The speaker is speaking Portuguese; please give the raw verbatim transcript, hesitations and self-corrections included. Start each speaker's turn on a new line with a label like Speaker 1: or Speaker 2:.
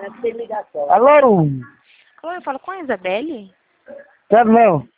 Speaker 1: Alô?
Speaker 2: Alô, eu falo com a Isabelle?
Speaker 1: Quero não.